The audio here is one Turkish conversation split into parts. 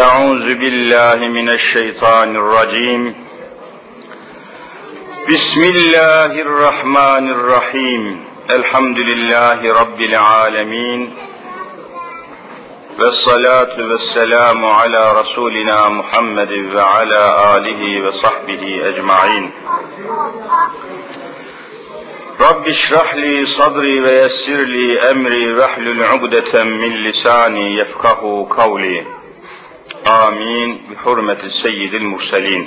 أعوذ بالله من الشيطان الرجيم بسم الله الرحمن الرحيم الحمد لله رب العالمين والصلاة والسلام على رسولنا محمد وعلى آله وصحبه أجمعين رب اشرح لي صدري ويسر لي أمري واحلل عقدة من لساني يفقهوا قولي آمين بحرمة السيد المرسلين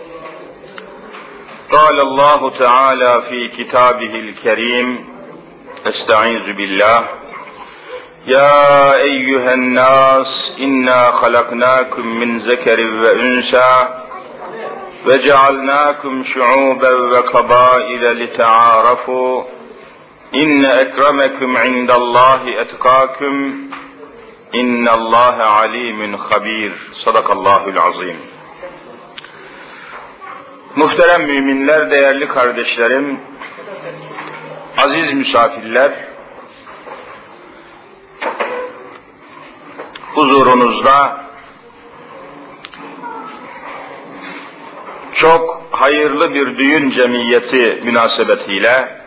قال الله تعالى في كتابه الكريم استعيذ بالله يا أيها الناس إنا خلقناكم من ذكر وأنثى وجعلناكم شعوبا وقبائل لتعارفوا إن أكرمكم عند الله أتقاكم إن الله عليم خبير Sadakallahul azim. Muhterem müminler, değerli kardeşlerim, aziz misafirler, huzurunuzda çok hayırlı bir düğün cemiyeti münasebetiyle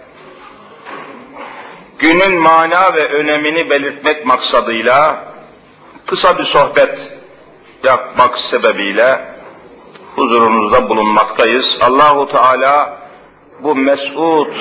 günün mana ve önemini belirtmek maksadıyla kısa bir sohbet yapmak sebebiyle huzurunuzda bulunmaktayız. Allahu Teala bu mes'ud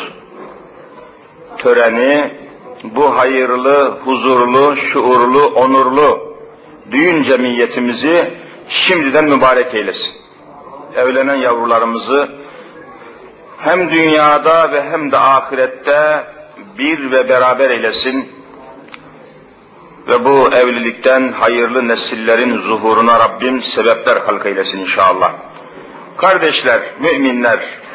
töreni, bu hayırlı, huzurlu, şuurlu, onurlu düğün cemiyetimizi şimdiden mübarek eylesin. Evlenen yavrularımızı hem dünyada ve hem de ahirette bir ve beraber eylesin ve bu evlilikten hayırlı nesillerin zuhuruna Rabbim sebepler halk eylesin inşallah. Kardeşler, müminler,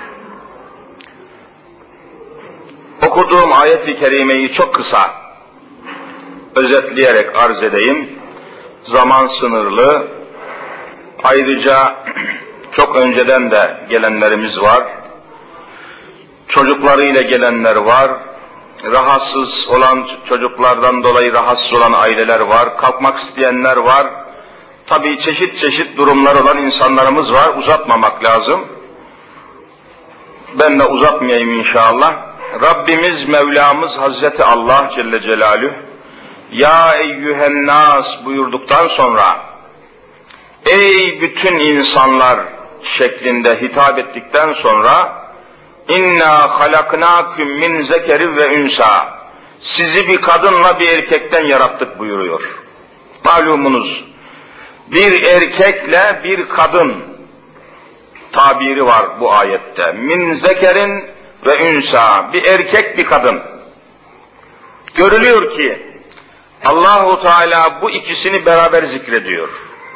okuduğum ayet-i kerimeyi çok kısa özetleyerek arz edeyim. Zaman sınırlı, ayrıca çok önceden de gelenlerimiz var, çocuklarıyla gelenler var, rahatsız olan çocuklardan dolayı rahatsız olan aileler var, kalkmak isteyenler var. Tabii çeşit çeşit durumlar olan insanlarımız var, uzatmamak lazım. Ben de uzatmayayım inşallah. Rabbimiz, Mevlamız Hazreti Allah Celle Celaluhu, Ya eyyühen nas buyurduktan sonra, ey bütün insanlar şeklinde hitap ettikten sonra, İnna halaknâküm min zekeri ve ünsa. Sizi bir kadınla bir erkekten yarattık buyuruyor. Malumunuz, bir erkekle bir kadın tabiri var bu ayette. Min zekerin ve ünsa. Bir erkek bir kadın. Görülüyor ki Allahu Teala bu ikisini beraber zikrediyor.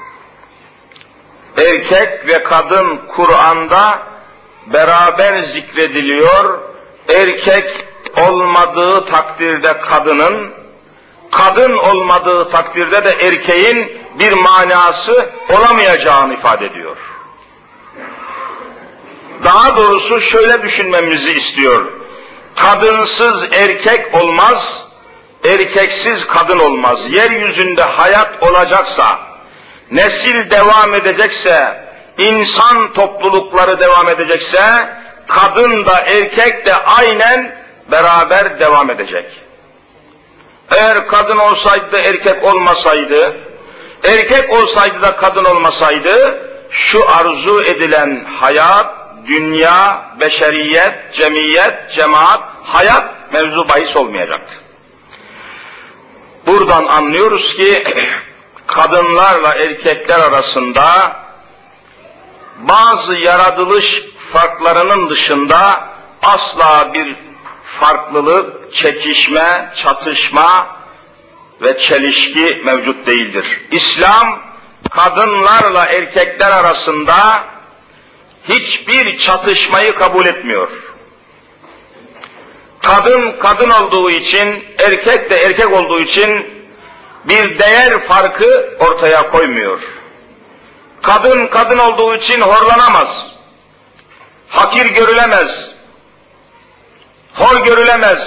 Erkek ve kadın Kur'an'da beraber zikrediliyor. Erkek olmadığı takdirde kadının, kadın olmadığı takdirde de erkeğin bir manası olamayacağını ifade ediyor. Daha doğrusu şöyle düşünmemizi istiyor. Kadınsız erkek olmaz, erkeksiz kadın olmaz. Yeryüzünde hayat olacaksa, nesil devam edecekse, İnsan toplulukları devam edecekse, kadın da erkek de aynen beraber devam edecek. Eğer kadın olsaydı da erkek olmasaydı, erkek olsaydı da kadın olmasaydı, şu arzu edilen hayat, dünya, beşeriyet, cemiyet, cemaat, hayat mevzu bahis olmayacaktı. Buradan anlıyoruz ki, kadınlarla erkekler arasında bazı yaratılış farklarının dışında asla bir farklılık, çekişme, çatışma ve çelişki mevcut değildir. İslam, kadınlarla erkekler arasında hiçbir çatışmayı kabul etmiyor. Kadın, kadın olduğu için, erkek de erkek olduğu için bir değer farkı ortaya koymuyor. Kadın, kadın olduğu için horlanamaz, hakir görülemez, hor görülemez,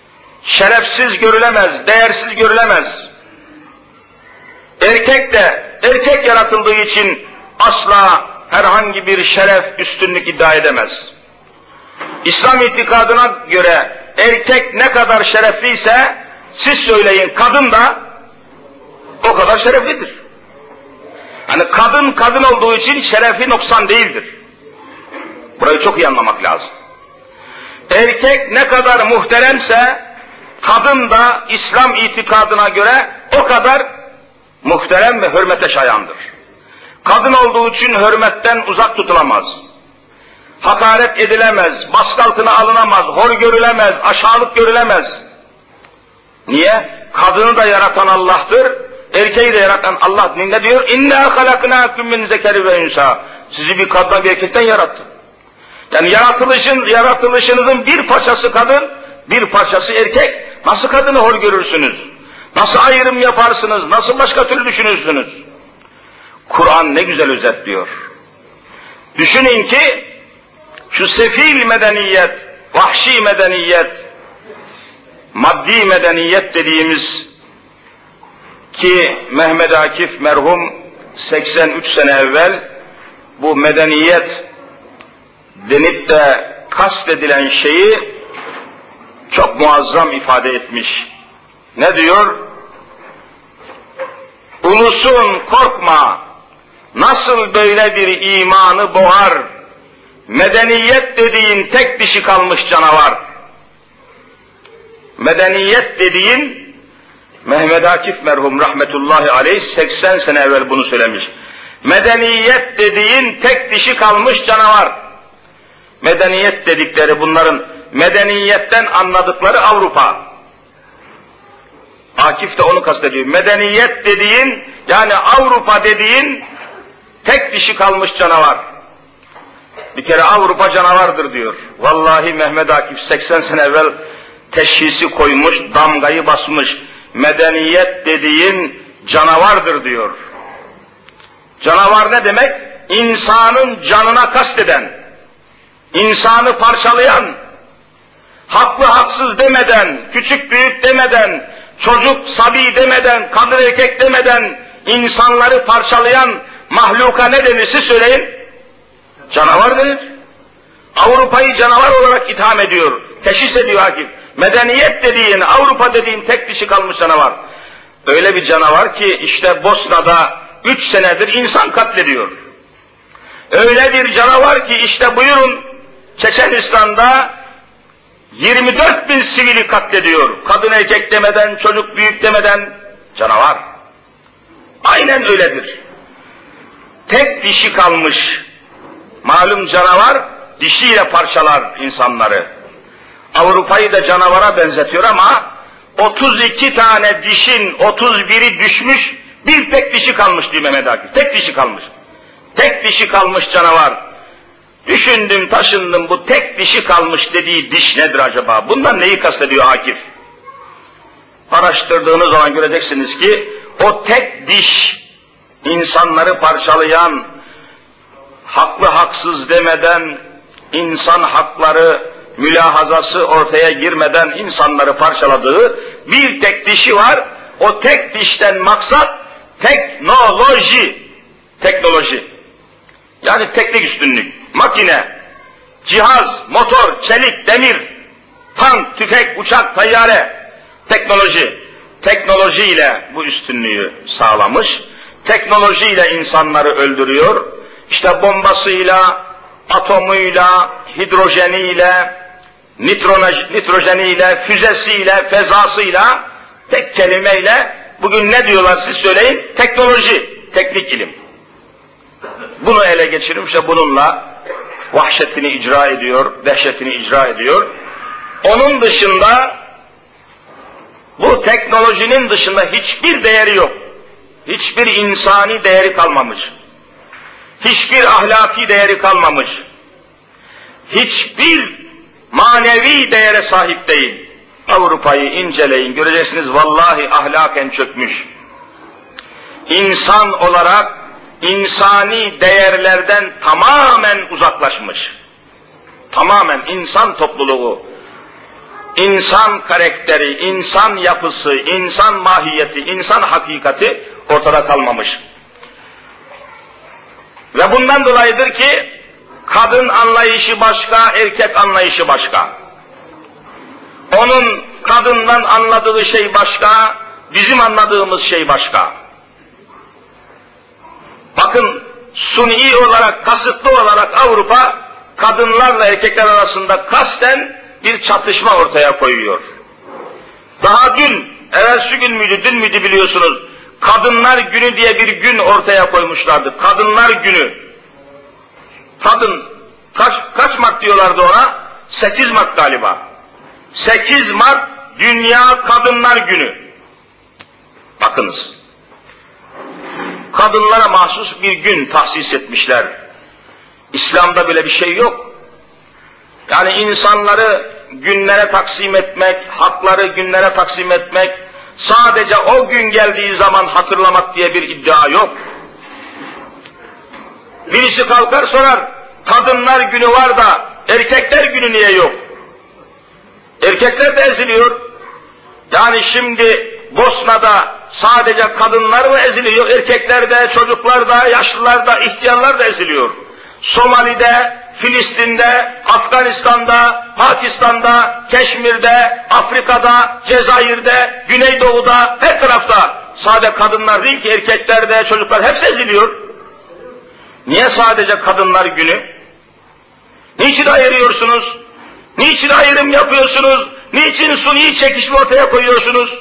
şerefsiz görülemez, değersiz görülemez. Erkek de erkek yaratıldığı için asla herhangi bir şeref, üstünlük iddia edemez. İslam itikadına göre erkek ne kadar şerefliyse siz söyleyin, kadın da o kadar şereflidir. Hani kadın olduğu için şerefi noksan değildir. Burayı çok iyi anlamak lazım. Erkek ne kadar muhteremse kadın da İslam itikadına göre o kadar muhterem ve hürmete şayandır. Kadın olduğu için hürmetten uzak tutulamaz. Hakaret edilemez, baskı altına alınamaz, hor görülemez, aşağılık görülemez. Niye? Kadını da yaratan Allah'tır, erkeği de yaratan Allah. Ne diyor? İnna halaknâkum min zekeri ve unsa. Sizi bir kadından bir erkekten yarattı. Yani yaratılışınızın bir parçası kadın, bir parçası erkek. Nasıl kadını hor görürsünüz? Nasıl ayrım yaparsınız? Nasıl başka türlü düşünürsünüz? Kur'an ne güzel özetliyor. Düşünün ki şu sefil medeniyet, vahşi medeniyet, maddi medeniyet dediğimiz ki Mehmet Akif merhum 83 sene evvel bu medeniyet denip de kastedilen şeyi çok muazzam ifade etmiş. Ne diyor? Ulusun korkma, nasıl böyle bir imanı boğar, medeniyet dediğin tek dişi kalmış canavar. Medeniyet dediğin, Mehmet Akif merhum rahmetullahi aleyh 80 sene evvel bunu söylemiş. Medeniyet dediğin tek dişi kalmış canavar. Medeniyet dedikleri bunların medeniyetten anladıkları Avrupa. Akif de onu kastediyor. Medeniyet dediğin, yani Avrupa dediğin tek dişi kalmış canavar. Bir kere Avrupa canavardır diyor. Vallahi Mehmet Akif 80 sene evvel teşhisi koymuş, damgayı basmış. Medeniyet dediğin canavardır diyor. Canavar ne demek? İnsanın canına kasteden, insanı parçalayan, haklı haksız demeden, küçük büyük demeden, çocuk sabi demeden, kadın erkek demeden insanları parçalayan mahluka ne denir siz söyleyin? Canavar denir. Avrupa'yı canavar olarak itham ediyor, teşhis ediyor Akif. Medeniyet dediğin, Avrupa dediğin tek dişi kalmış canavar. Öyle bir canavar ki işte Bosna'da 3 senedir insan katlediyor. Öyle bir canavar ki işte buyurun Çeçenistan'da 24 bin sivili katlediyor. Kadın erkek demeden, çocuk büyük demeden canavar. Aynen öyledir. Tek dişi kalmış. Malum canavar dişiyle parçalar insanları. Avrupa'yı da canavara benzetiyor ama 32 tane dişin 31'i düşmüş, bir tek dişi kalmış diyor Mehmet Akif. Tek dişi kalmış. Tek dişi kalmış canavar. Düşündüm, taşındım, bu tek dişi kalmış dediği diş nedir acaba? Bundan neyi kastediyor Akif? Araştırdığınız zaman göreceksiniz ki o tek diş insanları parçalayan, haklı haksız demeden, insan hakları mülahazası ortaya girmeden insanları parçaladığı bir tek dişi var. O tek dişten maksat teknoloji. Teknoloji. Yani teknik üstünlük. Makine, cihaz, motor, çelik, demir, tank, tüfek, uçak, tayyare. Teknoloji. Teknolojiyle bu üstünlüğü sağlamış. Teknolojiyle insanları öldürüyor. İşte bombasıyla, atomuyla, hidrojeniyle, nitrojeniyle, füzesiyle, fezasıyla, tek kelimeyle bugün ne diyorlar siz söyleyin? Teknoloji, teknik ilim. Bunu ele geçirmiş ve bununla vahşetini icra ediyor, dehşetini icra ediyor. Onun dışında, bu teknolojinin dışında hiçbir değeri yok. Hiçbir insani değeri kalmamış. Hiçbir ahlaki değeri kalmamış. Hiçbir manevi değere sahip değil. Avrupa'yı inceleyin, göreceksiniz vallahi ahlaken çökmüş. İnsan olarak insani değerlerden tamamen uzaklaşmış. Tamamen insan topluluğu, insan karakteri, insan yapısı, insan mahiyeti, insan hakikati ortada kalmamış. Ve bundan dolayıdır ki kadın anlayışı başka, erkek anlayışı başka. Onun kadından anladığı şey başka, bizim anladığımız şey başka. Bakın, suni olarak, kasıtlı olarak Avrupa, kadınlarla erkekler arasında kasten bir çatışma ortaya koyuyor. Daha dün, evvelsi gün müydü, dün müydü biliyorsunuz, Kadınlar Günü diye bir gün ortaya koymuşlardı. Kadınlar Günü. Kadın, kaç Mart diyorlardı ona? 8 Mart galiba. 8 Mart Dünya Kadınlar Günü. Bakınız. Kadınlara mahsus bir gün tahsis etmişler. İslam'da böyle bir şey yok. Yani insanları günlere taksim etmek, hakları günlere taksim etmek, sadece o gün geldiği zaman hatırlamak diye bir iddia yok. Birisi kalkar sorar, Kadınlar Günü var da Erkekler Günü niye yok? Erkekler de eziliyor. Yani şimdi Bosna'da sadece kadınlar mı eziliyor? Erkekler de, çocuklar da, yaşlılar da, ihtiyarlar da eziliyor. Somali'de, Filistin'de, Afganistan'da, Pakistan'da, Keşmir'de, Afrika'da, Cezayir'de, Güneydoğu'da, her tarafta sadece kadınlar değil ki erkekler de, çocuklar hepsi eziliyor. Niye sadece Kadınlar Günü? Niçin ayırıyorsunuz? Niçin ayrım yapıyorsunuz? Niçin suni çekişme ortaya koyuyorsunuz?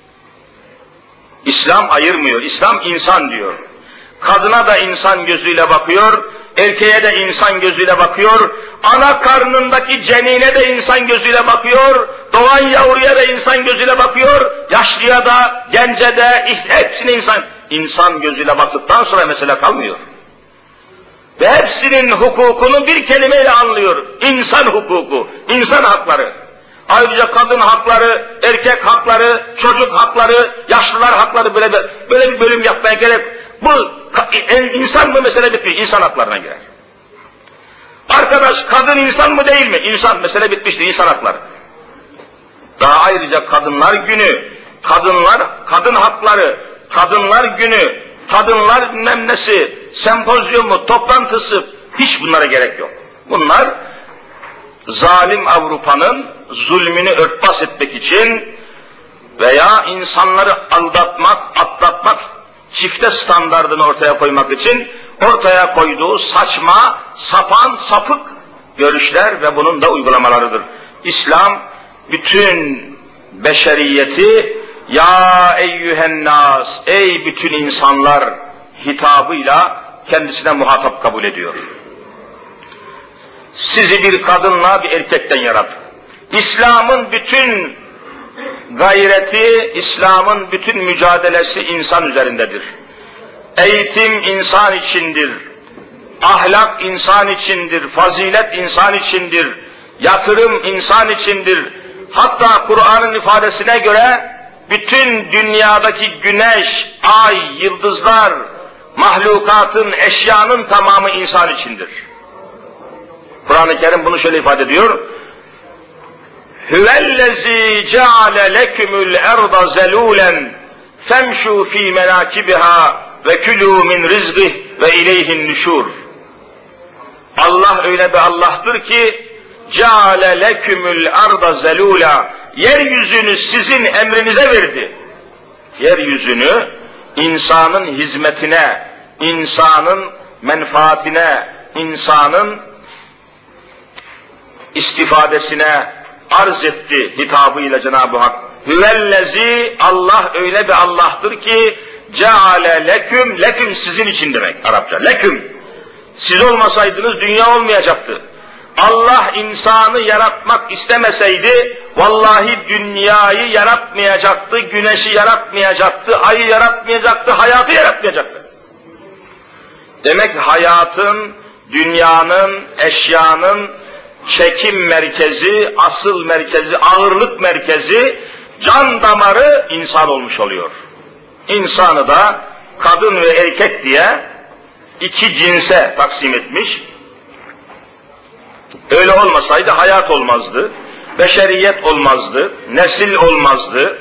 İslam ayırmıyor, İslam insan diyor. Kadına da insan gözüyle bakıyor, erkeğe de insan gözüyle bakıyor, ana karnındaki cenine de insan gözüyle bakıyor, doğan yavruya da insan gözüyle bakıyor, yaşlıya da, gence de, hepsine insan gözüyle baktıktan sonra mesele kalmıyor. Ve hepsinin hukukunu bir kelimeyle anlıyor. İnsan hukuku, insan hakları. Ayrıca kadın hakları, erkek hakları, çocuk hakları, yaşlılar hakları böyle bir bölüm yapmaya gerek. Bu insan mı mesele bitmiyor, insan haklarına girer. Arkadaş kadın insan mı değil mi? İnsan, mesele bitmiştir, insan hakları. Daha ayrıca Kadınlar Günü, kadın hakları, Kadınlar Günü, kadınlar bilmem nesi, sempozyumu, toplantısı, hiç bunlara gerek yok. Bunlar zalim Avrupa'nın zulmünü örtbas etmek için veya insanları aldatmak, atlatmak, çifte standardını ortaya koymak için ortaya koyduğu saçma, sapan, sapık görüşler ve bunun da uygulamalarıdır. İslam bütün beşeriyeti ya eyyühen nas, ey bütün insanlar hitabıyla kendisine muhatap kabul ediyor. Sizi bir kadınla bir erkekten yarattık. İslam'ın bütün gayreti, İslam'ın bütün mücadelesi insan üzerindedir. Eğitim insan içindir, ahlak insan içindir, fazilet insan içindir, yatırım insan içindir. Hatta Kur'an'ın ifadesine göre bütün dünyadaki güneş, ay, yıldızlar, mahlukatın, eşyanın tamamı insan içindir. Kur'an-ı Kerim bunu şöyle ifade ediyor. Huvellezî ceale lekümül erda zelûlen femşû fî menâkibiha ve külû min rizgih ve ileyhin nüşûr. Allah öyle bir Allah'tır ki ceale lekümül erda zelûla, yeryüzünü sizin emrinize verdi. Yeryüzünü insanın hizmetine, insanın menfaatine, insanın istifadesine arz etti hitabıyla Cenab-ı Hak. Hüvellezi, Allah öyle bir Allah'tır ki ceale leküm, leküm sizin için demek Arapça, leküm. Siz olmasaydınız dünya olmayacaktı. Allah insanı yaratmak istemeseydi, vallahi dünyayı yaratmayacaktı, güneşi yaratmayacaktı, ayı yaratmayacaktı, hayatı yaratmayacaktı. Demek hayatın, dünyanın, eşyanın çekim merkezi, asıl merkezi, ağırlık merkezi, can damarı insan olmuş oluyor. İnsanı da kadın ve erkek diye iki cinse taksim etmiş. Öyle olmasaydı hayat olmazdı, beşeriyet olmazdı, nesil olmazdı,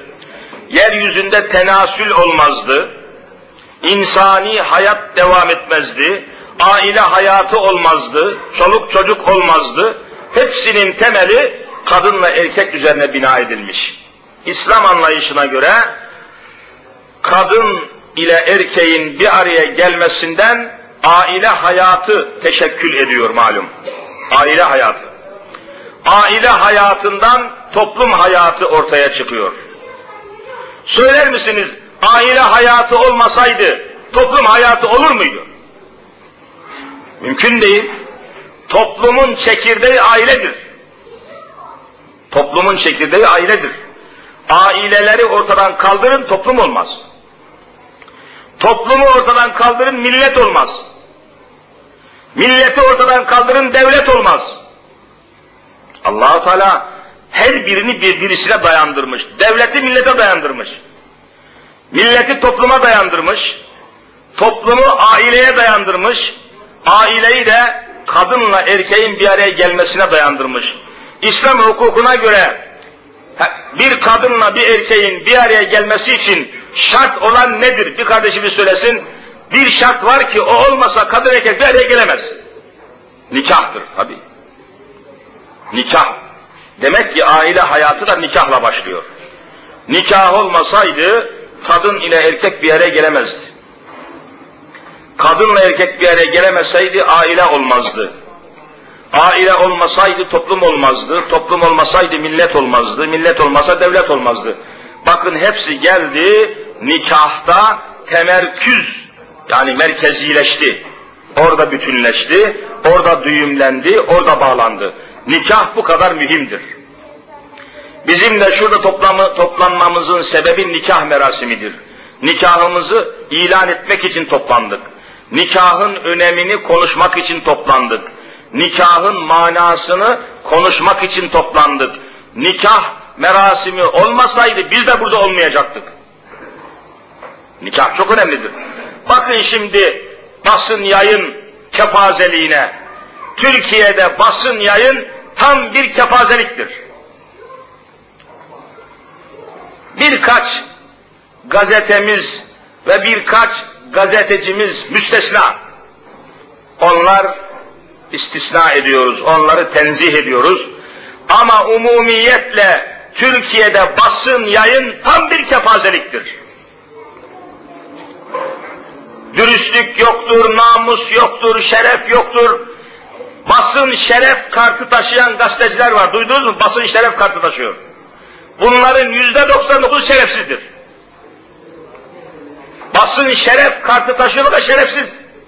yeryüzünde tenasül olmazdı, insani hayat devam etmezdi, aile hayatı olmazdı, çoluk çocuk olmazdı. Hepsinin temeli kadınla erkek üzerine bina edilmiş. İslam anlayışına göre kadın ile erkeğin bir araya gelmesinden aile hayatı teşekkül ediyor malum. Aile hayatı. Aile hayatından toplum hayatı ortaya çıkıyor. Söyler misiniz, aile hayatı olmasaydı toplum hayatı olur muydu? Mümkün değil. Toplumun çekirdeği ailedir. Toplumun çekirdeği ailedir. Aileleri ortadan kaldırın, toplum olmaz. Toplumu ortadan kaldırın, millet olmaz. Milleti ortadan kaldırın, devlet olmaz. Allah-u Teala her birini birisine dayandırmış. Devleti millete dayandırmış. Milleti topluma dayandırmış. Toplumu aileye dayandırmış. Aileyi de kadınla erkeğin bir araya gelmesine dayandırmış. İslam hukukuna göre bir kadınla bir erkeğin bir araya gelmesi için şart olan nedir? Bir kardeşimiz söylesin. Bir şart var ki o olmasa kadın erkek bir araya gelemez. Nikahtır tabii. Nikah. Demek ki aile hayatı da nikahla başlıyor. Nikah olmasaydı kadın ile erkek bir araya gelemezdi. Kadınla erkek bir araya gelemeseydi aile olmazdı. Aile olmasaydı toplum olmazdı. Toplum olmasaydı millet olmazdı. Millet olmasa devlet olmazdı. Bakın hepsi geldi nikahta temerküz, yani merkezileşti. Orada bütünleşti, orada düğümlendi, orada bağlandı. Nikah bu kadar mühimdir. Bizim de şurada toplanmamızın sebebi nikah merasimidir. Nikahımızı ilan etmek için toplandık. Nikahın önemini konuşmak için toplandık. Nikahın manasını konuşmak için toplandık. Nikah merasimi olmasaydı biz de burada olmayacaktık. Nikah çok önemlidir. Bakın şimdi basın yayın kepazeliğine. Türkiye'de basın yayın tam bir kepazeliktir. Birkaç gazetemiz ve birkaç gazetecimiz müstesna. Onlar istisna ediyoruz, onları tenzih ediyoruz. Ama umumiyetle Türkiye'de basın yayın tam bir kepazeliktir. Dürüstlük yoktur, namus yoktur, şeref yoktur. Basın şeref kartı taşıyan gazeteciler var. Duydunuz mu? Basın şeref kartı taşıyor. Bunların %99 şerefsizdir. Basın şeref kartı taşıyor da şerefsiz.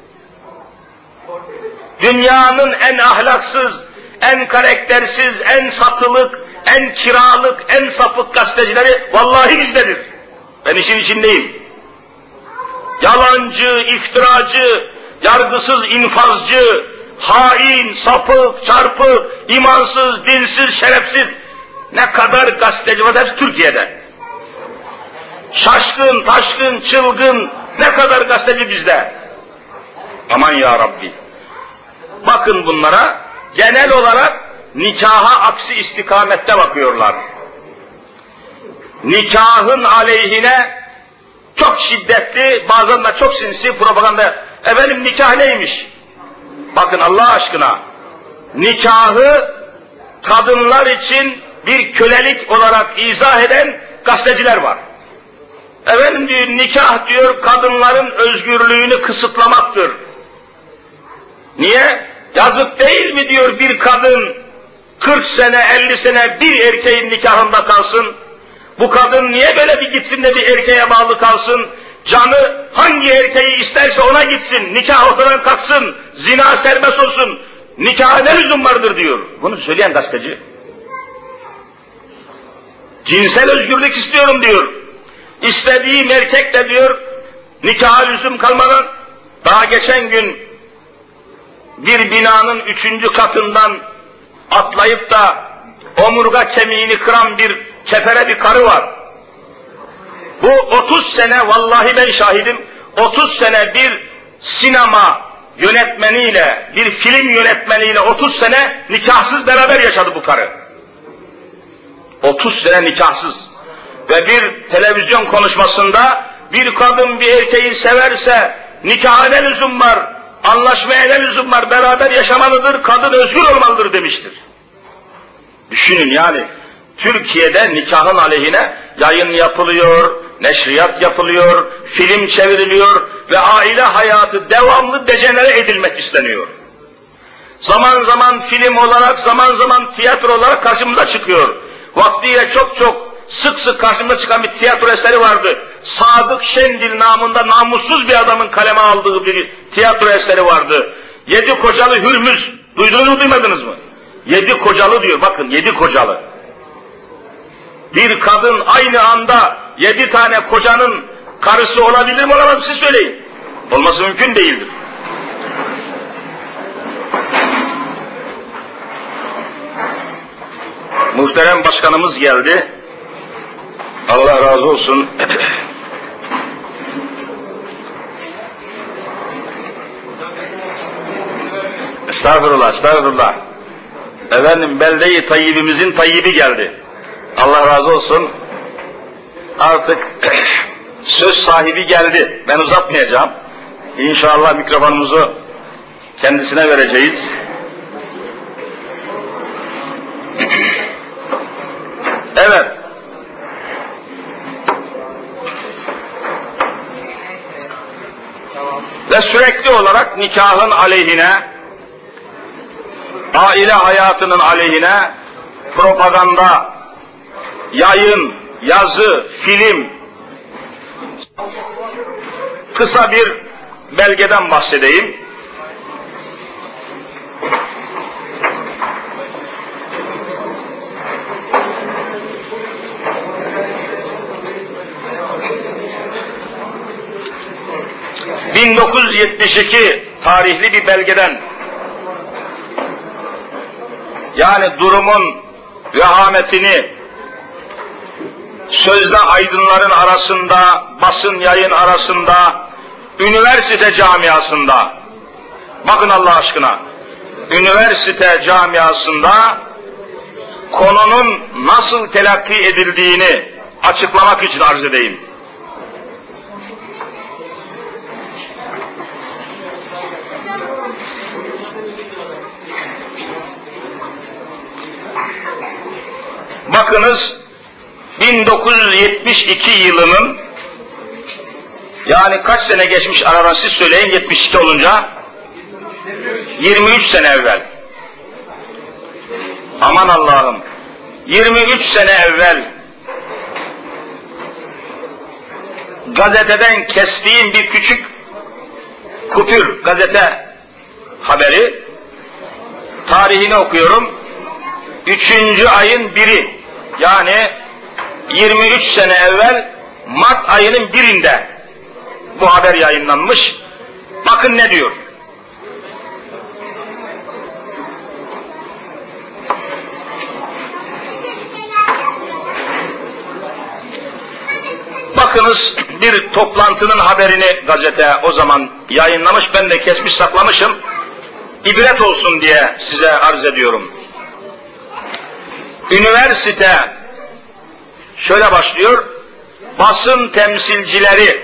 Dünyanın en ahlaksız, en karaktersiz, en satılık, en kiralık, en sapık gazetecileri vallahi bizdedir. Ben işin içindeyim. Yalancı, iftiracı, yargısız infazcı, hain, sapık, çarpık, imansız, dinsiz, şerefsiz ne kadar gazeteci var hepsi Türkiye'de. Şaşkın, taşkın, çılgın ne kadar gazeteci bizde. Aman ya Rabbi. Bakın bunlara genel olarak nikaha aksi istikamette bakıyorlar. Nikahın aleyhine çok şiddetli, bazen de çok sinsi propaganda. Efendim nikah neymiş? Bakın Allah aşkına, nikahı kadınlar için bir kölelik olarak izah eden gazeteciler var. Efendim diyor, nikah diyor kadınların özgürlüğünü kısıtlamaktır. Niye? Yazık değil mi diyor bir kadın 40 sene 50 sene bir erkeğin nikahında kalsın? Bu kadın niye böyle bir gitsin de bir erkeğe bağlı kalsın? Canı hangi erkeği isterse ona gitsin, nikah ortadan kalksın, zina serbest olsun, nikaha ne lüzum vardır diyor. Bunu söyleyen gazeteci. Cinsel özgürlük istiyorum diyor. İstediğim erkek de diyor, nikaha lüzum kalmadan, daha geçen gün bir binanın 3. katından atlayıp da omurga kemiğini kıran bir kefere bir karı var. Bu 30 sene, vallahi ben şahidim, 30 sene bir sinema yönetmeniyle, bir film yönetmeniyle 30 sene nikahsız beraber yaşadı bu karı. 30 sene nikahsız. Ve bir televizyon konuşmasında bir kadın bir erkeği severse nikaha ne lüzum var? anlaşmaya ne lüzum var, beraber yaşamalıdır, kadın özgür olmalıdır demiştir. Düşünün yani, Türkiye'de nikahın aleyhine yayın yapılıyor, neşriyat yapılıyor, film çevriliyor ve aile hayatı devamlı dejenere edilmek isteniyor. Zaman zaman film olarak, zaman zaman tiyatro olarak karşımıza çıkıyor. Vaktiyle çok sık sık karşımıza çıkan bir tiyatro eseri vardı. Sadık Şendil namında namussuz bir adamın kaleme aldığı bir tiyatro eseri vardı. 7 kocalı Hürmüz, duydunuz mu duymadınız mı? 7 kocalı diyor, bakın 7 kocalı. Bir kadın aynı anda 7 tane kocanın karısı olabilir mi olamaz mı siz söyleyin. Olması mümkün değildir. Muhterem başkanımız geldi. Allah razı olsun. Estağfurullah, estağfurullah. Efendim belde-i tayyibimizin tayyibi geldi. Allah razı olsun. Artık söz sahibi geldi. Ben uzatmayacağım. İnşallah mikrofonumuzu kendisine vereceğiz. Evet. Ve sürekli olarak nikahın aleyhine, aile hayatının aleyhine propaganda, yayın, yazı, film, kısa bir belgeden bahsedeyim. ...1972 tarihli bir belgeden, yani durumun vehametini sözde aydınların arasında, basın yayın arasında, üniversite camiasında, bakın Allah aşkına, üniversite camiasında konunun nasıl telakki edildiğini açıklamak için arz edeyim. Bakınız, 1972 yılının, yani kaç sene geçmiş aradan siz söyleyin 72 olunca? 23 sene evvel. Aman Allah'ım, 23 sene evvel gazeteden kestiğim bir küçük kupür, gazete haberi, tarihini okuyorum. 3. ayın 1'i, yani 23 sene evvel Mart ayının 1'inde bu haber yayınlanmış. Bakın ne diyor. Bakınız, bir toplantının haberini gazete o zaman yayınlamış, ben de kesmiş saklamışım. İbret olsun diye size arz ediyorum. Üniversite şöyle başlıyor, basın temsilcileri,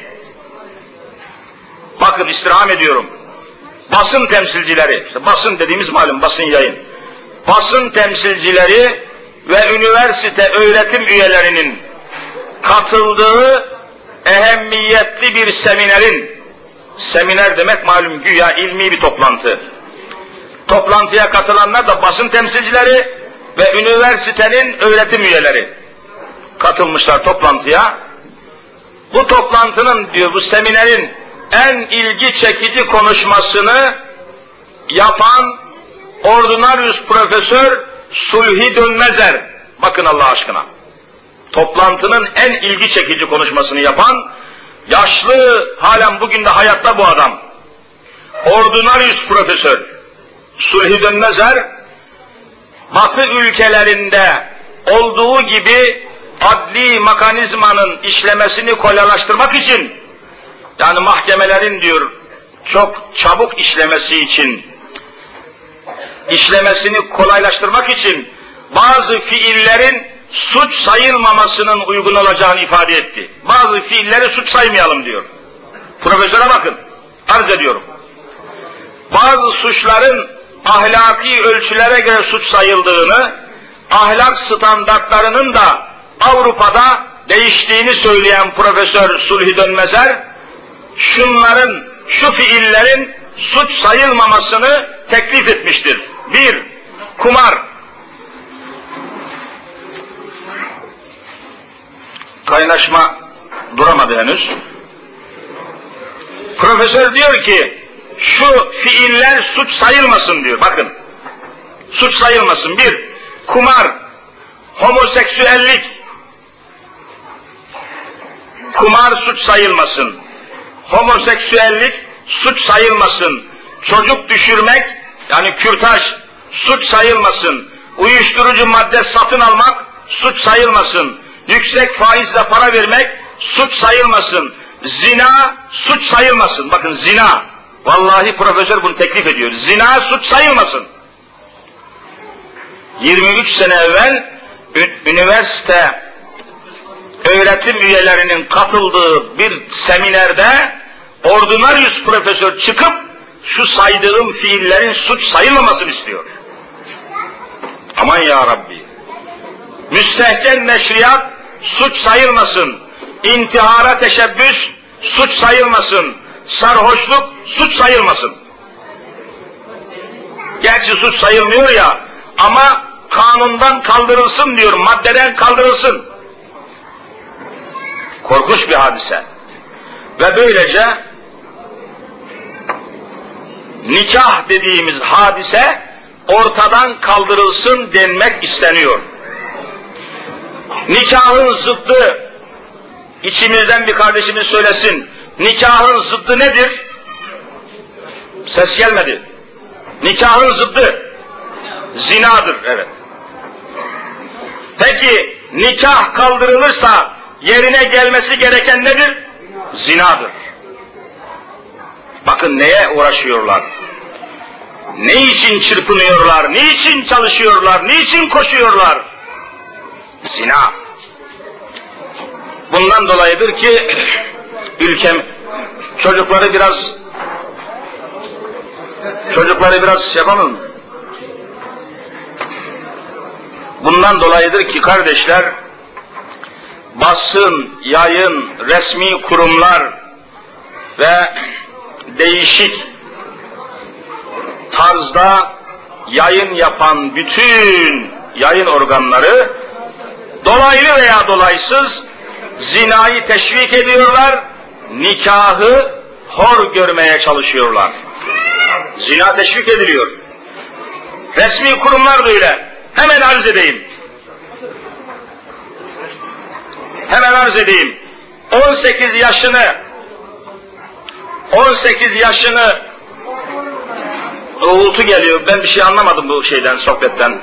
bakın istirham ediyorum, basın temsilcileri, işte basın dediğimiz malum basın yayın, basın temsilcileri ve üniversite öğretim üyelerinin katıldığı ehemmiyetli bir seminerin, seminer demek malum güya ilmi bir toplantı, toplantıya katılanlar da basın temsilcileri ve üniversitenin öğretim üyeleri katılmışlar toplantıya. Bu toplantının diyor, bu seminerin en ilgi çekici konuşmasını yapan Ordinarius Profesör Sulhi Dönmezer. Bakın Allah aşkına. Toplantının en ilgi çekici konuşmasını yapan, yaşlı, halen bugün de hayatta bu adam. Ordinarius Profesör Sulhi Dönmezer, Batı ülkelerinde olduğu gibi adli mekanizmanın işlemesini kolaylaştırmak için, yani mahkemelerin diyor çok çabuk işlemesi için, işlemesini kolaylaştırmak için bazı fiillerin suç sayılmamasının uygun olacağını ifade etti. Bazı fiilleri suç saymayalım diyor. Profesöre bakın, arz ediyorum. bazı suçların ahlaki ölçülere göre suç sayıldığını, ahlak standartlarının da Avrupa'da değiştiğini söyleyen Profesör Sulhi Dönmezer, şu fiillerin suç sayılmamasını teklif etmiştir. 1. Kumar. Kaynaşma duramadı henüz. Profesör diyor ki, şu fiiller suç sayılmasın diyor. Bakın, suç sayılmasın. 1. Kumar, homoseksüellik. Kumar suç sayılmasın. Homoseksüellik suç sayılmasın. Çocuk düşürmek, yani kürtaj, suç sayılmasın. Uyuşturucu madde satın almak suç sayılmasın. Yüksek faizle para vermek suç sayılmasın. Zina suç sayılmasın. Bakın, zina. Vallahi profesör bunu teklif ediyor. Zina suç sayılmasın. 23 sene evvel üniversite öğretim üyelerinin katıldığı bir seminerde ordinaryus profesör çıkıp şu saydığım fiillerin suç sayılmamasını istiyor. Aman ya Rabbi. Müstehcen neşriyat suç sayılmasın. İntihara teşebbüs suç sayılmasın. Sarhoşluk suç sayılmasın. Gerçi suç sayılmıyor ya, ama kanundan kaldırılsın diyor, maddeden kaldırılsın. Korkunç bir hadise. Ve böylece nikah dediğimiz hadise ortadan kaldırılsın denmek isteniyor. Nikahın zıddı, içimizden bir kardeşimiz söylesin, nikahın zıddı nedir? Ses gelmedi. Nikahın zıddı zinadır, evet. Peki nikah kaldırılırsa yerine gelmesi gereken nedir? Zinadır. Bakın neye uğraşıyorlar? Ne için çırpınıyorlar? Niçin çalışıyorlar? Niçin koşuyorlar? Zina. Bundan dolayıdır ki ülkem çocukları biraz yapalım. Bundan dolayıdır ki kardeşler, basın, yayın, resmi kurumlar ve değişik tarzda yayın yapan bütün yayın organları dolaylı veya dolaysız zinayı teşvik ediyorlar, nikahı hor görmeye çalışıyorlar. Zina teşvik ediliyor. Resmi kurumlar da öyle. Hemen arz edeyim. 18 yaşını uğultu geliyor. Ben bir şey anlamadım bu şeyden, sohbetten.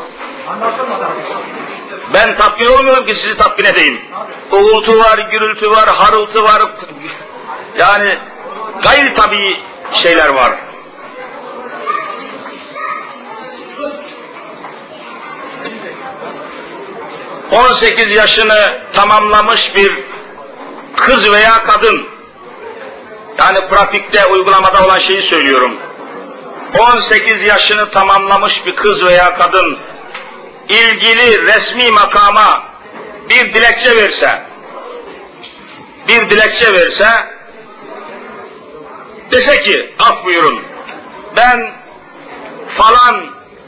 Ben tatmin olmuyorum ki sizi tatmin edeyim. Uğultu var, gürültü var, harıltı var. Yani gayri tabii şeyler var. ...18 yaşını tamamlamış bir kız veya kadın, yani pratikte, uygulamada olan şeyi söylüyorum. 18 yaşını tamamlamış bir kız veya kadın, ilgili resmi makama bir dilekçe verse, dese ki, af buyurun, ben falan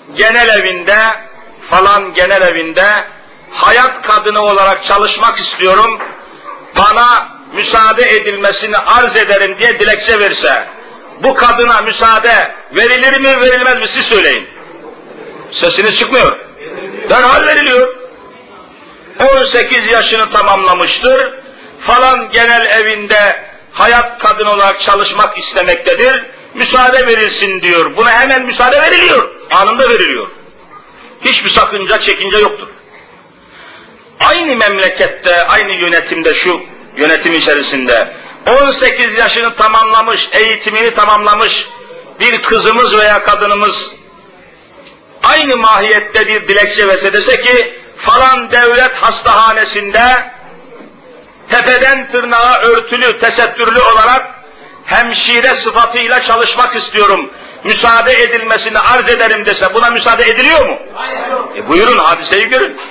genel evinde hayat kadını olarak çalışmak istiyorum, bana müsaade edilmesini arz ederim diye dilekçe verse, bu kadına müsaade verilir mi verilmez mi siz söyleyin. Sesiniz çıkmıyor. Derhal veriliyor. 18 yaşını tamamlamıştır, falan genel evinde hayat kadını olarak çalışmak istemektedir, müsaade verilsin diyor. Buna hemen müsaade veriliyor, anında veriliyor. Hiçbir sakınca, çekince yoktur. Aynı memlekette, aynı yönetimde, şu yönetim içerisinde 18 yaşını tamamlamış, eğitimini tamamlamış bir kızımız veya kadınımız aynı mahiyette bir dilekçe verse, dese ki falan devlet hastahanesinde tepeden tırnağa örtülü, tesettürlü olarak hemşire sıfatıyla çalışmak istiyorum, müsaade edilmesini arz ederim dese buna müsaade ediliyor mu? Hayır. Buyurun hadiseyi görün.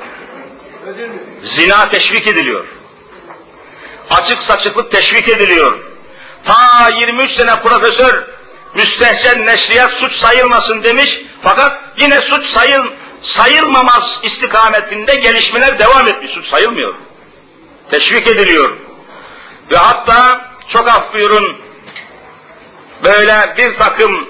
Zina teşvik ediliyor. Açık saçıklık teşvik ediliyor. Ta 23 sene profesör müstehcen neşriyat suç sayılmasın demiş, fakat yine suç sayılmamaz istikametinde gelişmeler devam etmiş. Suç sayılmıyor. Teşvik ediliyor. Ve hatta çok af buyurun, böyle bir takım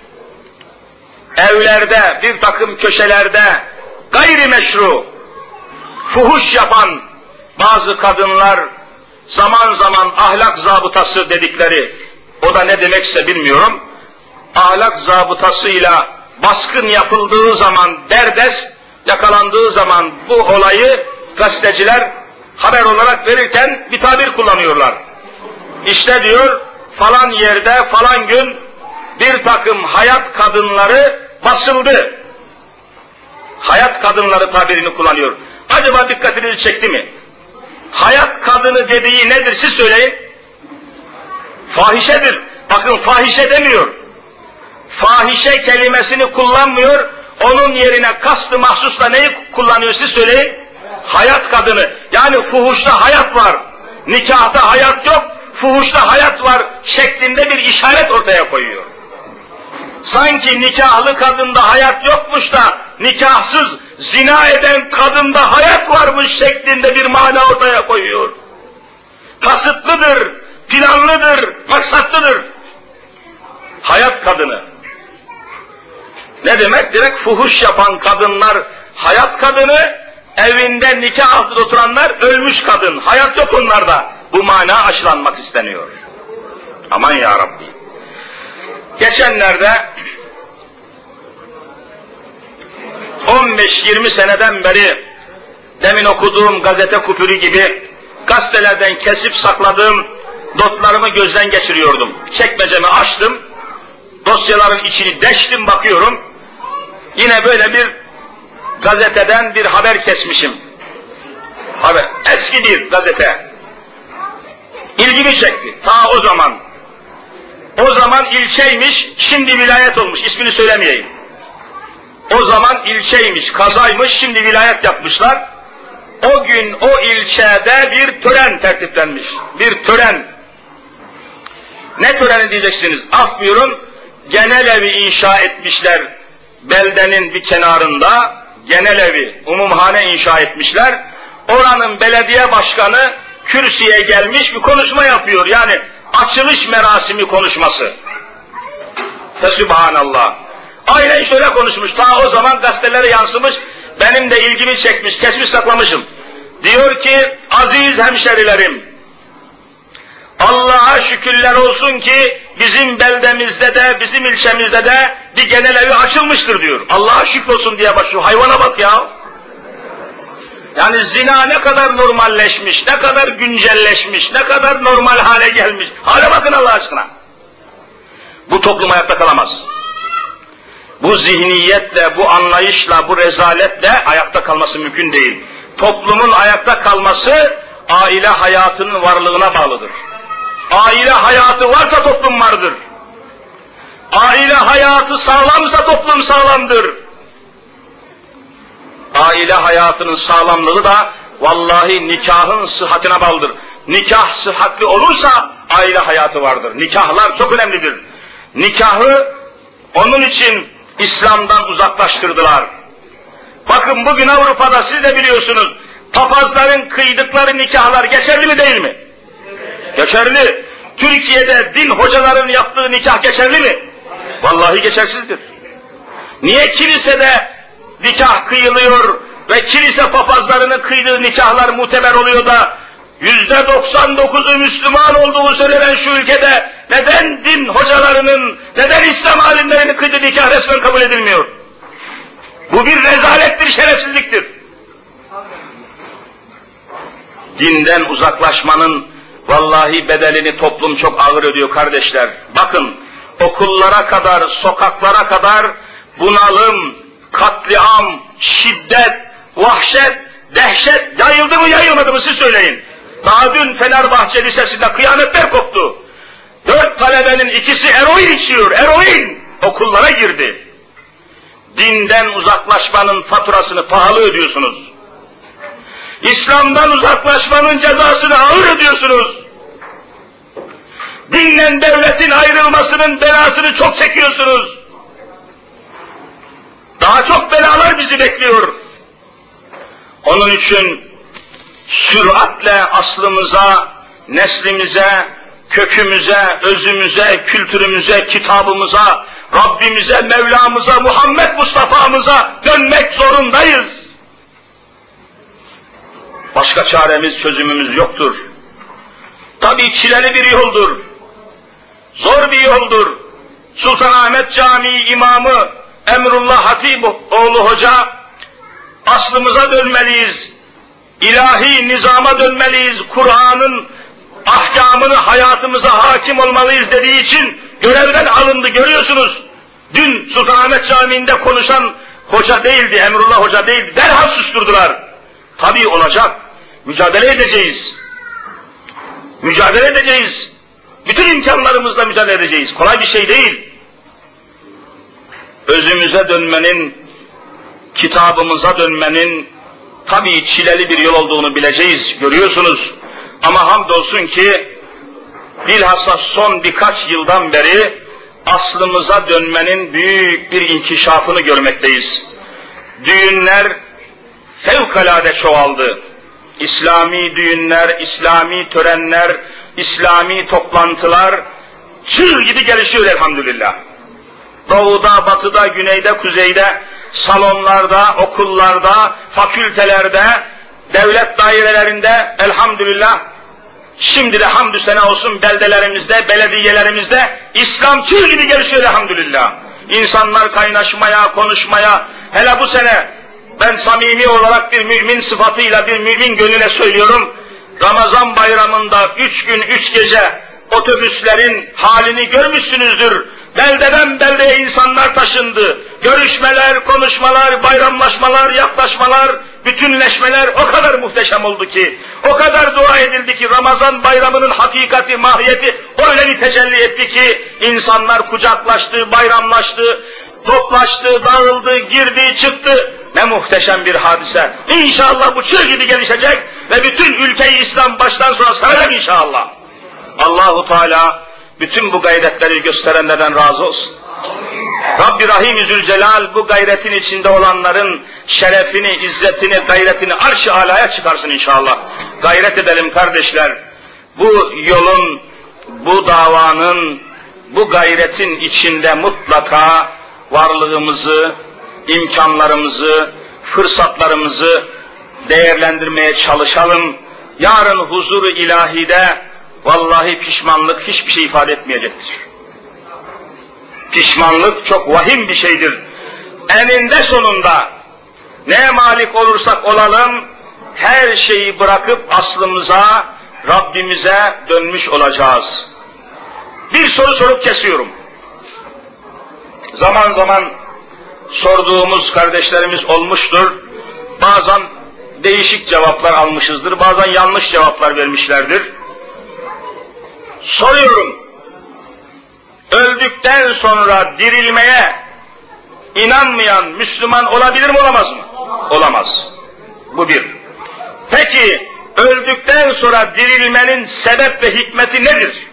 evlerde, bir takım köşelerde gayrimeşru fuhuş yapan bazı kadınlar, zaman zaman ahlak zabıtası dedikleri, o da ne demekse bilmiyorum, ahlak zabıtasıyla baskın yapıldığı zaman, derdest yakalandığı zaman bu olayı gazeteciler haber olarak verirken bir tabir kullanıyorlar. İşte diyor, falan yerde, falan gün bir takım hayat kadınları basıldı. Hayat kadınları tabirini kullanıyor. Acaba dikkatinizi çekti mi? Hayat kadını dediği nedir siz söyleyin? Fahişedir. Bakın fahişe demiyor. Fahişe kelimesini kullanmıyor. Onun yerine kastı mahsusla neyi kullanıyor siz söyleyin? Hayat kadını. Yani fuhuşta hayat var. Nikahta hayat yok. Fuhuşta hayat var şeklinde bir işaret ortaya koyuyor. Sanki nikahlı kadında hayat yokmuş da nikahsız zina eden kadında hayat varmış şeklinde bir mana ortaya koyuyor. Kasıtlıdır, planlıdır, maksatlıdır. Hayat kadını. Ne demek? Direkt fuhuş yapan kadınlar hayat kadını, evinde nikah altında oturanlar ölmüş kadın. Hayat yok onlarda. Bu mana aşılanmak isteniyor. Aman ya Rabbi. Geçenlerde 15-20 seneden beri demin okuduğum gazete kupürü gibi gazetelerden kesip sakladığım notlarımı gözden geçiriyordum. Çekmecemi açtım, dosyaların içini deştim, bakıyorum. Yine böyle bir gazeteden bir haber kesmişim. Haber, eski bir gazete. İlgimi çekti. Ta o zaman. O zaman ilçeymiş, şimdi vilayet olmuş. İsmini söylemeyeyim. O zaman ilçeymiş, kazaymış, şimdi vilayet yapmışlar. O gün o ilçede bir tören tertiplenmiş. Bir tören. Ne töreni diyeceksiniz? Af buyurun, genel evi inşa etmişler. Beldenin bir kenarında genel evi, umumhane inşa etmişler. Oranın belediye başkanı kürsüye gelmiş bir konuşma yapıyor. Yani açılış merasimi konuşması. Fesübhanallah. Aynen şöyle konuşmuş. Ta o zaman gazetelere yansımış. Benim de ilgimi çekmiş, kesmiş saklamışım. Diyor ki, aziz hemşerilerim, Allah'a şükürler olsun ki bizim beldemizde de, bizim ilçemizde de bir genel evi açılmıştır diyor. Allah'a şükür olsun diye başlıyor. Hayvana bak ya. Yani zina ne kadar normalleşmiş, ne kadar güncelleşmiş, ne kadar normal hale gelmiş. Hale bakın Allah aşkına. Bu toplum ayakta kalamaz. Bu zihniyetle, bu anlayışla, bu rezaletle ayakta kalması mümkün değil. Toplumun ayakta kalması aile hayatının varlığına bağlıdır. Aile hayatı varsa toplum vardır. Aile hayatı sağlamsa toplum sağlamdır. Aile hayatının sağlamlığı da vallahi nikahın sıhhatine bağlıdır. Nikah sıhhatli olursa aile hayatı vardır. Nikahlar çok önemlidir. Nikahı onun için İslam'dan uzaklaştırdılar. Bakın bugün Avrupa'da siz de biliyorsunuz, papazların kıydıkları nikahlar geçerli mi değil mi? Geçerli. Türkiye'de din hocaların yaptığı nikah geçerli mi? Vallahi geçersizdir. Niye kilisede nikah kıyılıyor ve kilise papazlarının kıydığı nikahlar muteber oluyor da %99'u Müslüman olduğu söylenen şu ülkede neden din hocalarının, neden İslam alimlerinin kıydığı nikah resmen kabul edilmiyor? Bu bir rezalettir, şerefsizliktir. Dinden uzaklaşmanın vallahi bedelini toplum çok ağır ödüyor kardeşler. Bakın okullara kadar, sokaklara kadar bunalım, katliam, şiddet, vahşet, dehşet yayıldı mı yayılmadı mı siz söyleyin. Daha dün Fenerbahçe Lisesi'nde kıyametler koptu. 4 talebenin ikisi eroin içiyor, eroin! Okullara girdi. Dinden uzaklaşmanın faturasını pahalı ödüyorsunuz. İslam'dan uzaklaşmanın cezasını ağır ödüyorsunuz. Dinle devletin ayrılmasının belasını çok çekiyorsunuz. Daha çok belalar bizi bekliyor. Onun için süratle aslımıza, neslimize, kökümüze, özümüze, kültürümüze, kitabımıza, Rabbimize, Mevlamıza, Muhammed Mustafa'mıza dönmek zorundayız. Başka çaremiz, çözümümüz yoktur. Tabii çileli bir yoldur. Zor bir yoldur. Sultanahmet Camii imamı Emrullah Hatipoğlu Hoca, aslımıza dönmeliyiz. İlahi nizama dönmeliyiz. Kur'an'ın ahkamını hayatımıza hakim olmalıyız dediği için görevden alındı, görüyorsunuz. Dün Sultanahmet Camii'nde konuşan hoca değildi, Emrullah Hoca değildi. Derhal susturdular. Tabii olacak. Mücadele edeceğiz. Mücadele edeceğiz. Bütün imkanlarımızla mücadele edeceğiz. Kolay bir şey değil. Özümüze dönmenin, kitabımıza dönmenin tabii çileli bir yol olduğunu bileceğiz, görüyorsunuz. Ama hamdolsun ki bilhassa son birkaç yıldan beri aslımıza dönmenin büyük bir inkişafını görmekteyiz. Düğünler fevkalade çoğaldı. İslami düğünler, İslami törenler, İslami toplantılar çığ gibi gelişiyor elhamdülillah. Doğuda, batıda, güneyde, kuzeyde, salonlarda, okullarda, fakültelerde, devlet dairelerinde elhamdülillah, şimdi de hamdü sena olsun beldelerimizde, belediyelerimizde İslam çığ gibi gelişiyor elhamdülillah. İnsanlar kaynaşmaya, konuşmaya, hele bu sene ben samimi olarak bir mümin sıfatıyla, bir mümin gönüle söylüyorum, Ramazan bayramında 3 gün 3 gece otobüslerin halini görmüşsünüzdür. Beldeden beldeye insanlar taşındı. Görüşmeler, konuşmalar, bayramlaşmalar, yaklaşmalar, bütünleşmeler o kadar muhteşem oldu ki, o kadar dua edildi ki Ramazan bayramının hakikati, mahiyeti öyle bir tecelli etti ki insanlar kucaklaştı, bayramlaştı, toplaştı, dağıldı, girdi, çıktı. Ne muhteşem bir hadise. İnşallah bu çığ gibi gelişecek ve bütün ülkeyi İslam baştan sona saracak inşallah. Allahu Teala bütün bu gayretleri gösterenlerden razı olsun. Rabbi Rahim-i Zülcelal bu gayretin içinde olanların şerefini, izzetini, gayretini arş-ı alaya çıkarsın inşallah. Gayret edelim kardeşler. Bu yolun, bu davanın, bu gayretin içinde mutlaka varlığımızı, imkanlarımızı, fırsatlarımızı değerlendirmeye çalışalım. Yarın huzur-u ilahide vallahi pişmanlık hiçbir şey ifade etmeyecektir. Pişmanlık çok vahim bir şeydir. Eninde sonunda neye malik olursak olalım, her şeyi bırakıp aslımıza, Rabbimize dönmüş olacağız. Bir soru sorup kesiyorum. Zaman zaman sorduğumuz kardeşlerimiz olmuştur. Bazen değişik cevaplar almışızdır, bazen yanlış cevaplar vermişlerdir. Soruyorum, öldükten sonra dirilmeye inanmayan Müslüman olabilir mi, olamaz mı? Olamaz. Bu bir. Peki, öldükten sonra dirilmenin sebep ve hikmeti nedir?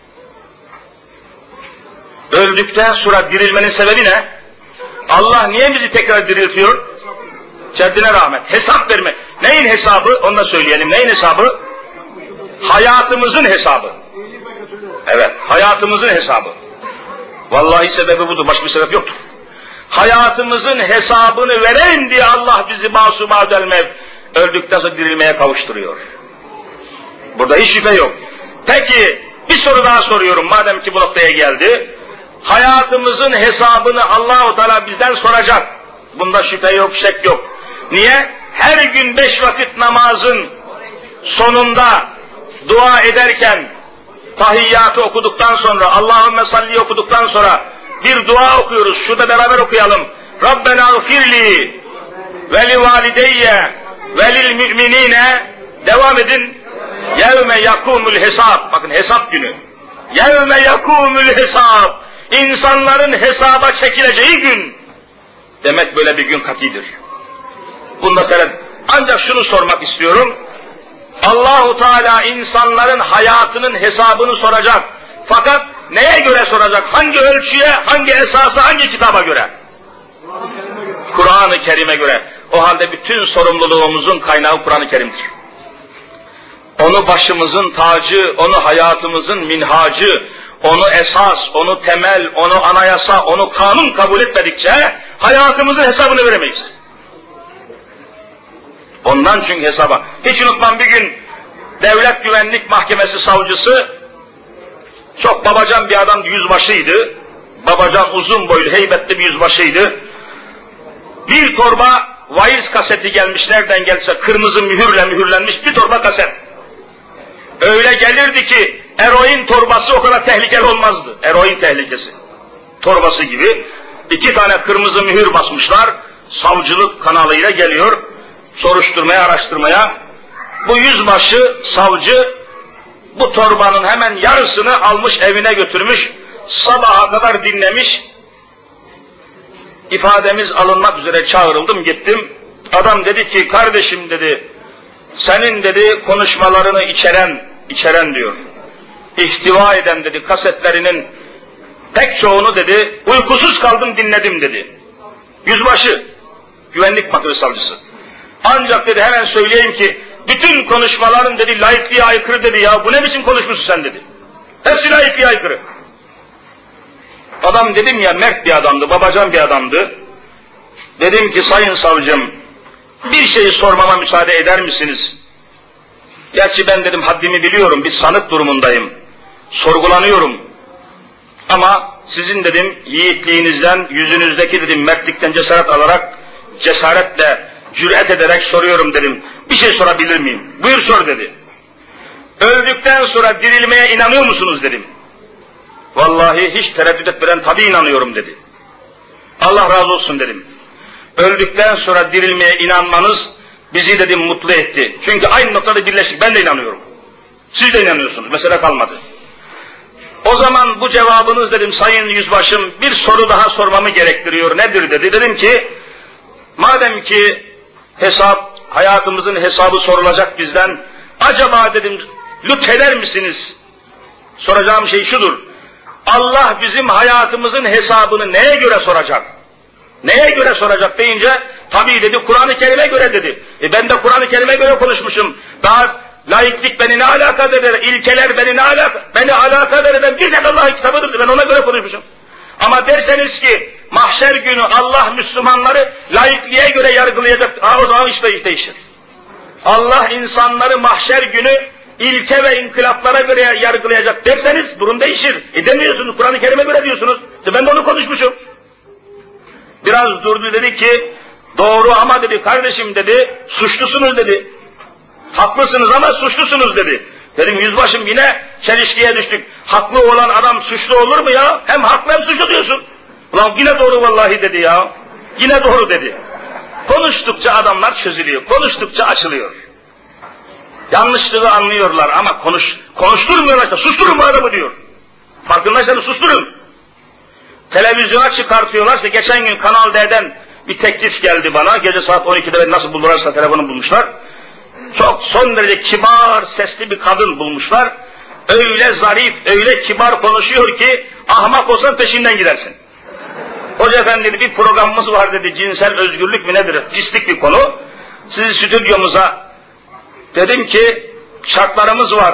Öldükten sonra dirilmenin sebebi ne? Allah niye bizi tekrar diriltiyor? Kendine rahmet. Hesap verme. Neyin hesabı? Onu da söyleyelim. Neyin hesabı? Hayatımızın hesabı. Evet, hayatımızın hesabı. Vallahi sebebi budur, başka bir sebep yoktur. Hayatımızın hesabını veren diye Allah bizi masum delmev öldükten sonra dirilmeye kavuşturuyor. Burada hiç şüphe yok. Peki, bir soru daha soruyorum madem ki bu noktaya geldi. Hayatımızın hesabını Allah-u Teala bizden soracak. Bunda şüphe yok, şek yok. Niye? Her gün 5 vakit namazın sonunda dua ederken, tahiyyatı okuduktan sonra, Allahümme salli okuduktan sonra bir dua okuyoruz. Şurada beraber okuyalım. Rabbena gfirli ve li valideyye ve lil müminine, devam edin. Yevme yakumul hesab. Bakın hesap günü. يَوْمَ يَكُومُ الْحِسَابِ İnsanların hesaba çekileceği gün. Demek böyle bir gün katidir. Ancak şunu sormak istiyorum. Allahu Teala insanların hayatının hesabını soracak. Fakat neye göre soracak? Hangi ölçüye, hangi esasa, hangi kitaba göre? Kur'an-ı Kerim'e göre. O halde bütün sorumluluğumuzun kaynağı Kur'an-ı Kerim'dir. Onu başımızın tacı, onu hayatımızın minhacı, onu esas, onu temel, onu anayasa, onu kanun kabul etmedikçe hayatımızın hesabını veremeyiz. Ondan çünkü hesaba. Hiç unutmam, bir gün Devlet Güvenlik Mahkemesi savcısı, çok babacan bir adam, yüzbaşıydı. Babacan, uzun boylu, heybetli bir yüzbaşıydı. Bir torba vaiz kaseti gelmiş, nereden gelse kırmızı mühürle mühürlenmiş bir torba kaset. Öyle gelirdi ki eroin torbası o kadar tehlikeli olmazdı. Eroin tehlikesi torbası gibi 2 tane kırmızı mühür basmışlar. Savcılık kanalıyla geliyor soruşturmaya, araştırmaya. Bu yüzbaşı savcı bu torbanın hemen yarısını almış, evine götürmüş, sabaha kadar dinlemiş. İfademiz alınmak üzere çağrıldım, gittim. Adam dedi ki, kardeşim dedi, senin dedi konuşmalarını içeren diyor, ihtiva eden dedi kasetlerinin pek çoğunu dedi uykusuz kaldım dinledim dedi. Yüzbaşı, güvenlik mahkemesi savcısı. Ancak dedi hemen söyleyeyim ki bütün konuşmaların dedi laikliğe aykırı dedi ya, bu ne biçim konuşmuşsun sen dedi. Hepsi laikliğe aykırı. Adam dedim ya, mert bir adamdı, babacan bir adamdı. Dedim ki sayın savcım, bir şeyi sormama müsaade eder misiniz? Gerçi ben dedim haddimi biliyorum, bir sanık durumundayım, sorgulanıyorum. Ama sizin dedim yiğitliğinizden, yüzünüzdeki dedim mertlikten cesaret alarak, cesaretle, cüret ederek soruyorum dedim. Bir şey sorabilir miyim? Buyur sor dedi. Öldükten sonra dirilmeye inanıyor musunuz dedim. Vallahi hiç tereddüt etmeden tabii inanıyorum dedi. Allah razı olsun dedim. Öldükten sonra dirilmeye inanmanız bizi dedim mutlu etti. Çünkü aynı noktada birleştik. Ben de inanıyorum. Siz de inanıyorsunuz. Mesele kalmadı. O zaman bu cevabınız dedim sayın yüzbaşım bir soru daha sormamı gerektiriyor. Nedir dedi. Dedim ki madem ki hayatımızın hesabı sorulacak bizden, acaba dedim lütfeder misiniz? Soracağım şey şudur. Allah bizim hayatımızın hesabını neye göre soracak? Neye göre soracak deyince, tabii dedi Kur'an-ı Kerim'e göre dedi. Ben de Kur'an-ı Kerim'e göre konuşmuşum. Daha laiklik beni ne alakadar eder, ilkeler beni alakadar eden bir tek Allah'ın kitabıdır. Ben ona göre konuşmuşum. Ama derseniz ki mahşer günü Allah Müslümanları laikliğe göre yargılayacak, o zaman iş değişir. Allah insanları mahşer günü ilke ve inkılaplara göre yargılayacak derseniz durum değişir. Demiyorsunuz, Kur'an-ı Kerim'e göre diyorsunuz. Ben de onu konuşmuşum. Biraz durdu, dedi ki doğru ama dedi kardeşim dedi suçlusunuz dedi. Haklısınız ama suçlusunuz dedi. Dedim yüzbaşım yine çelişkiye düştük. Haklı olan adam suçlu olur mu ya? Hem haklı hem suçlu diyorsun. Ulan yine doğru vallahi dedi ya. Yine doğru dedi. Konuştukça adamlar çözülüyor. Konuştukça açılıyor. Yanlışlığı anlıyorlar ama konuşturmuyorlar işte. Susturun bu adamı diyor. Farkındaysanız susturun. Televizyona çıkartıyorlar. İşte geçen gün Kanal D'den bir teklif geldi bana. Gece saat 12'de beni nasıl buldularsa telefonu bulmuşlar. Çok son derece kibar sesli bir kadın bulmuşlar. Öyle zarif, öyle kibar konuşuyor ki ahmak olsan peşinden gidersin. Hoca efendi bir programımız var dedi, cinsel özgürlük mü nedir? Pislik bir konu. Sizi stüdyomuza, dedim ki şartlarımız var.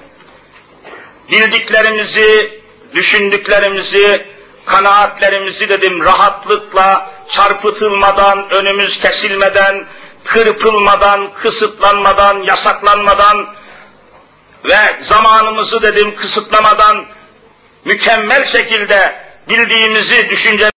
Bildiklerimizi, düşündüklerimizi, kanaatlerimizi dedim rahatlıkla, çarpıtılmadan, önümüz kesilmeden, kırpılmadan, kısıtlanmadan, yasaklanmadan ve zamanımızı dedim kısıtlamadan mükemmel şekilde bildiğimizi, düşünce